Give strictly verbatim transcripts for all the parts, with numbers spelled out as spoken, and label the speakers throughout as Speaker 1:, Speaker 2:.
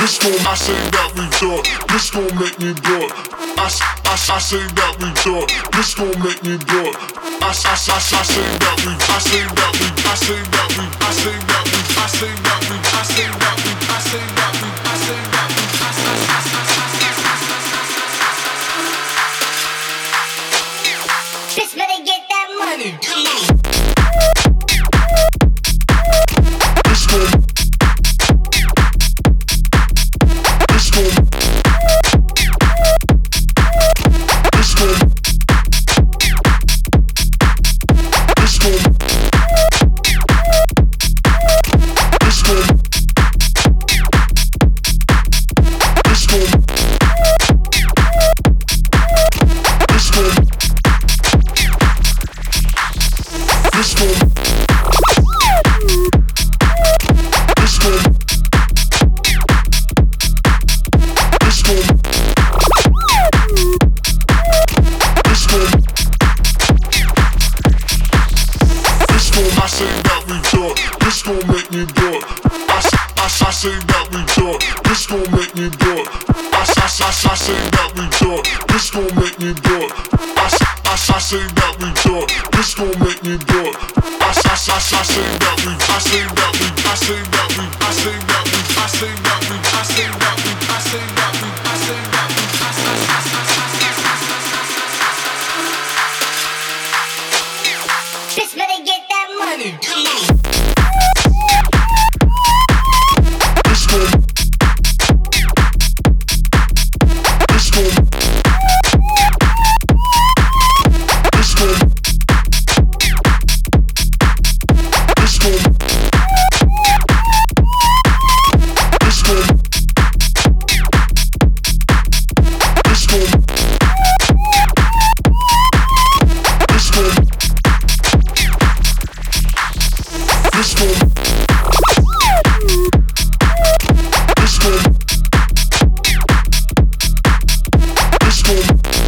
Speaker 1: This gon' I say that we do it. This gon' make me do it. I, s- I, s- I say that we do it. This gon' make me do it. I, s- I, s- I, s- I say that we. I say that we. I say that we. I say that we. I say that we. I say that we. I say that we. I say that we. I say that we.
Speaker 2: Bitch better get that money. Come on.
Speaker 1: This gon' This gon' This gon' This gon' This gon' This gon' This gon' This gon' This gon' This gon' This gon' This gon' I say that we do it. This gon' make me do it. I, s- I, s- I say that we do it. This gon' make me do it. I, s- I, s- I, s- I say that we do it. This gon' make me do it. I, s- I, s- I say that we do it. This gon' make me do it. I, s- I, s- I, s- I say that we. I say that we. I say that we. I say that we. I say that we. I say that we. I say that we. I say that we. I say that we.
Speaker 2: Bitch better get that money. Come on.
Speaker 1: This gon' This gon' This gon' This gon' This gon' This gon' This gon' This gon' This gon' This gon'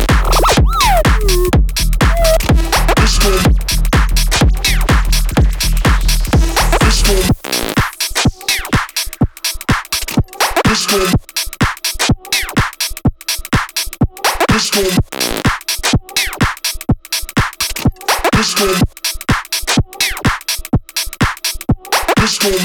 Speaker 1: This gon' This gon' This gon' This gon' This gon' This gon'